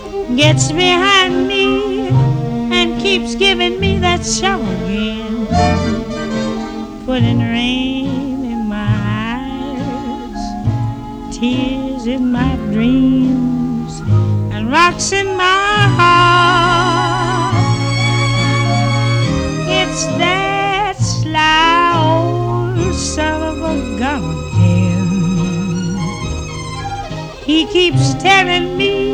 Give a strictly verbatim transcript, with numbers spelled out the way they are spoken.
gets behind me and keeps giving me that shovel again, putting rain in my eyes, tears in my dreams, and rocks in my heart. It's that sly old son of a gun again. He keeps telling me